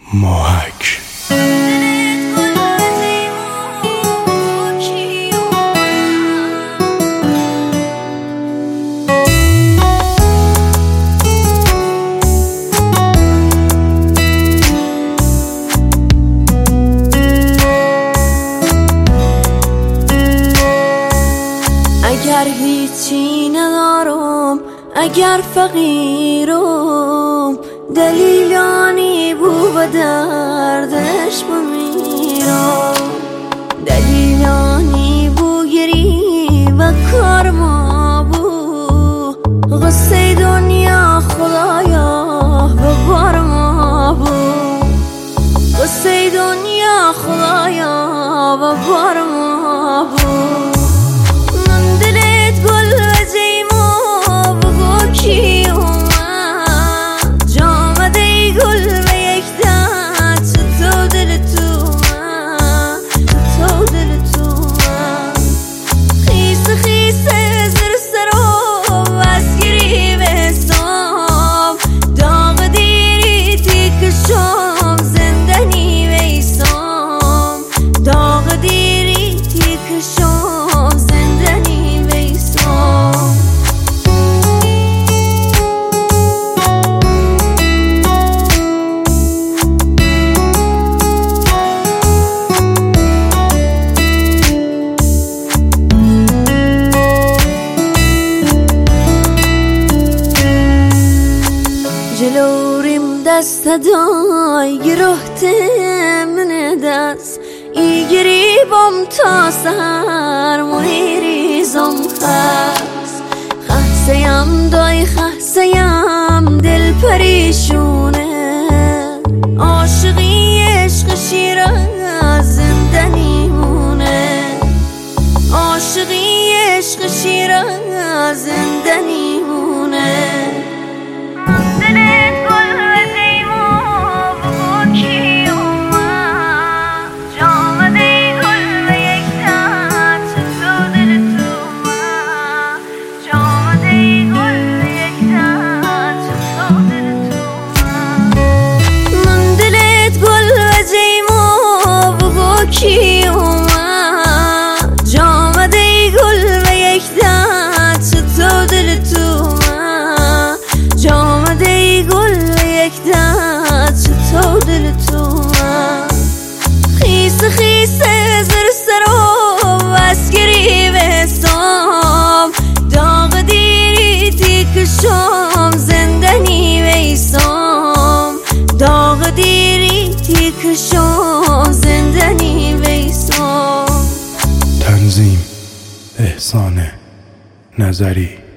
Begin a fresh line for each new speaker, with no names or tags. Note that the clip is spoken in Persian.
محک.
اگر هیچی ندارم، اگر فقیرم، دلیلانی بو به دردش بمیرم، دلیلانی بو گری و کار ما بو، غصه دنیا خدایا و بار ما بو، غصه دنیا خدایا و بار ما بو. جلوریم دست دای گرفت من دست ای گریبم تا سهر مهریزم خسیم دای خسیم دل پریشونه عاشقی عشق شیر از زندنی مونه عاشقی عشق شیر از زندنی مونه خیس زر سرم از گریب سام داغ دیری تیکشم زندنی ویسام داغ دیری تیکشم زندنی ویسام.
تنظیم احسان نظری.